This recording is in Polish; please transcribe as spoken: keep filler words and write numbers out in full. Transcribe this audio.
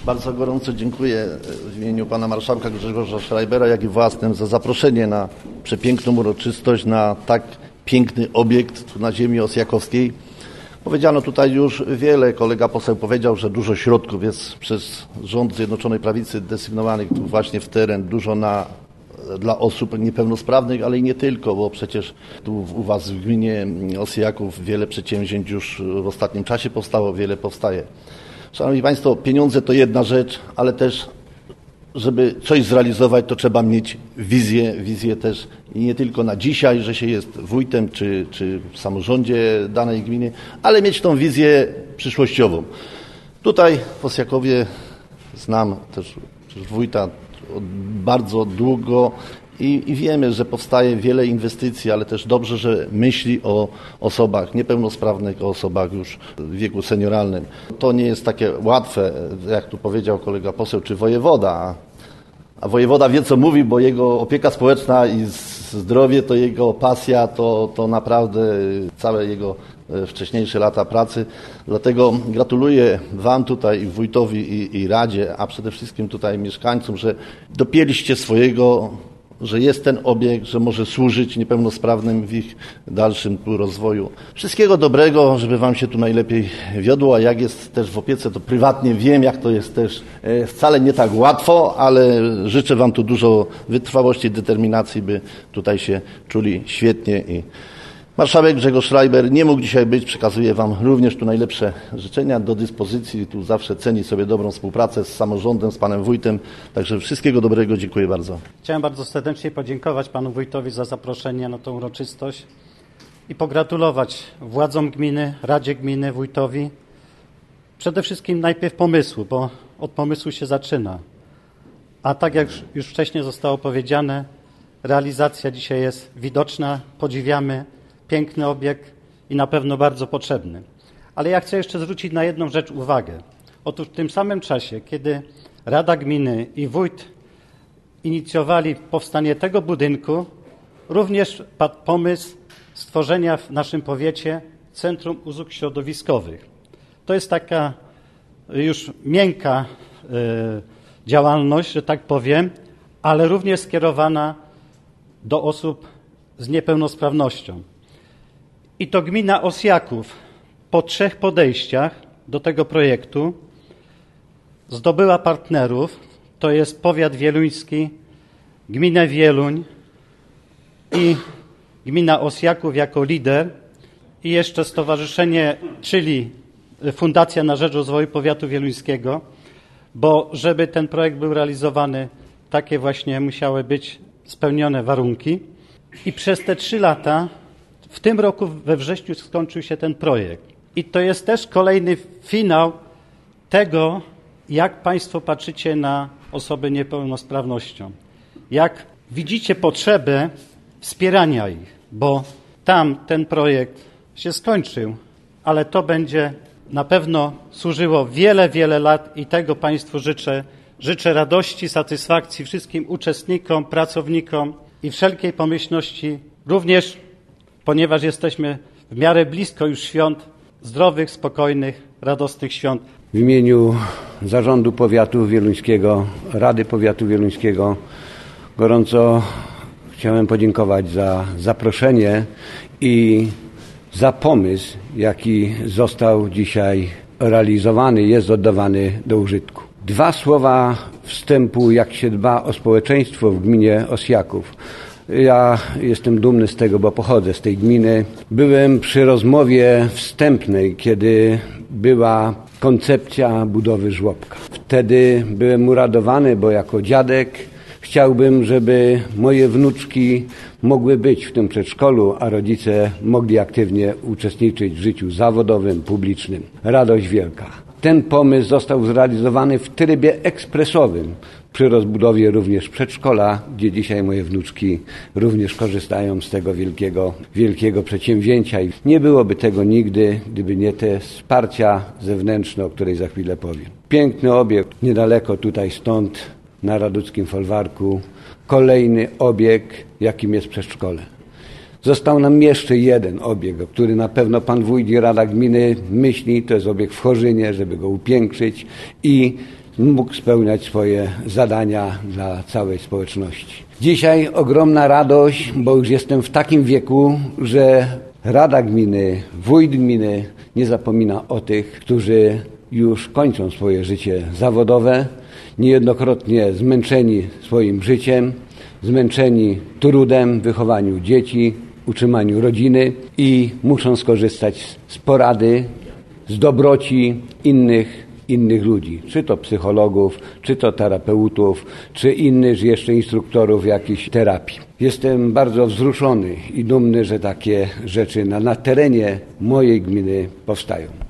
Bardzo gorąco dziękuję w imieniu pana marszałka Grzegorza Schreibera, jak i własnym za zaproszenie na przepiękną uroczystość, na tak piękny obiekt tu na ziemi osjakowskiej. Powiedziano tutaj już wiele, kolega poseł powiedział, że dużo środków jest przez rząd Zjednoczonej Prawicy desygnowanych tu właśnie w teren, dużo na, dla osób niepełnosprawnych, ale i nie tylko, bo przecież tu u was w gminie Osjaków wiele przedsięwzięć już w ostatnim czasie powstało, wiele powstaje. Szanowni Państwo, pieniądze to jedna rzecz, ale też, żeby coś zrealizować, to trzeba mieć wizję, wizję też i nie tylko na dzisiaj, że się jest wójtem czy, czy w samorządzie danej gminy, ale mieć tą wizję przyszłościową. Tutaj w Osjakowie znam też wójta od bardzo długo i, i wiemy, że powstaje wiele inwestycji, ale też dobrze, że myśli o osobach niepełnosprawnych, o osobach już w wieku senioralnym. To nie jest takie łatwe, jak tu powiedział kolega poseł, czy wojewoda. A wojewoda wie, co mówi, bo jego opieka społeczna i zdrowie to jego pasja, to, to naprawdę całe jego wcześniejsze lata pracy. Dlatego gratuluję wam tutaj, wójtowi i, i radzie, a przede wszystkim tutaj mieszkańcom, że dopięliście swojego, że jest ten obiekt, że może służyć niepełnosprawnym w ich dalszym tu rozwoju. Wszystkiego dobrego, żeby wam się tu najlepiej wiodło, a jak jest też w opiece, to prywatnie wiem, jak to jest też wcale nie tak łatwo, ale życzę wam tu dużo wytrwałości, determinacji, by tutaj się czuli świetnie. I marszałek Grzegorz Schreiber nie mógł dzisiaj być, przekazuję wam również tu najlepsze życzenia, do dyspozycji, tu zawsze ceni sobie dobrą współpracę z samorządem, z panem wójtem, także wszystkiego dobrego, dziękuję bardzo. Chciałem bardzo serdecznie podziękować panu wójtowi za zaproszenie na tą uroczystość i pogratulować władzom gminy, radzie gminy, wójtowi. Przede wszystkim najpierw pomysłu, bo od pomysłu się zaczyna, a tak jak już wcześniej zostało powiedziane, realizacja dzisiaj jest widoczna, podziwiamy. Piękny obiekt i na pewno bardzo potrzebny. Ale ja chcę jeszcze zwrócić na jedną rzecz uwagę. Otóż w tym samym czasie, kiedy Rada Gminy i wójt inicjowali powstanie tego budynku, również padł pomysł stworzenia w naszym powiecie Centrum Usług Środowiskowych. To jest taka już miękka y, działalność, że tak powiem, ale również skierowana do osób z niepełnosprawnością. I to gmina Osjaków po trzech podejściach do tego projektu zdobyła partnerów, to jest powiat wieluński, gminę Wieluń i gmina Osjaków jako lider i jeszcze stowarzyszenie, czyli Fundacja na rzecz Rozwoju Powiatu Wieluńskiego, bo żeby ten projekt był realizowany, takie właśnie musiały być spełnione warunki. I przez te trzy lata w tym roku we wrześniu skończył się ten projekt. I to jest też kolejny finał tego, jak państwo patrzycie na osoby niepełnosprawnością. Jak widzicie potrzebę wspierania ich, bo tam ten projekt się skończył, ale to będzie na pewno służyło wiele, wiele lat i tego państwu życzę. Życzę radości, satysfakcji wszystkim uczestnikom, pracownikom i wszelkiej pomyślności, również ponieważ jesteśmy w miarę blisko już świąt, zdrowych, spokojnych, radosnych świąt. W imieniu Zarządu Powiatu Wieluńskiego, Rady Powiatu Wieluńskiego gorąco chciałem podziękować za zaproszenie i za pomysł, jaki został dzisiaj realizowany, jest oddawany do użytku. Dwa słowa wstępu, jak się dba o społeczeństwo w gminie Osjaków. Ja jestem dumny z tego, bo pochodzę z tej gminy. Byłem przy rozmowie wstępnej, kiedy była koncepcja budowy żłobka. Wtedy byłem uradowany, bo jako dziadek chciałbym, żeby moje wnuczki mogły być w tym przedszkolu, a rodzice mogli aktywnie uczestniczyć w życiu zawodowym, publicznym. Radość wielka. Ten pomysł został zrealizowany w trybie ekspresowym przy rozbudowie również przedszkola, gdzie dzisiaj moje wnuczki również korzystają z tego wielkiego, wielkiego przedsięwzięcia. I nie byłoby tego nigdy, gdyby nie te wsparcia zewnętrzne, o której za chwilę powiem. Piękny obiekt, niedaleko tutaj stąd, na Raduckim Folwarku. Kolejny obiekt, jakim jest przedszkole. Został nam jeszcze jeden obiekt, o który na pewno pan wójt i Rada Gminy myśli, to jest obiekt w Chorzynie, żeby go upiększyć i mógł spełniać swoje zadania dla całej społeczności. Dzisiaj ogromna radość, bo już jestem w takim wieku, że Rada Gminy, wójt gminy nie zapomina o tych, którzy już kończą swoje życie zawodowe, niejednokrotnie zmęczeni swoim życiem, zmęczeni trudem, wychowaniu dzieci, utrzymaniu rodziny i muszą skorzystać z porady, z dobroci innych innych ludzi, czy to psychologów, czy to terapeutów, czy innych jeszcze instruktorów jakichś terapii. Jestem bardzo wzruszony i dumny, że takie rzeczy na, na terenie mojej gminy powstają.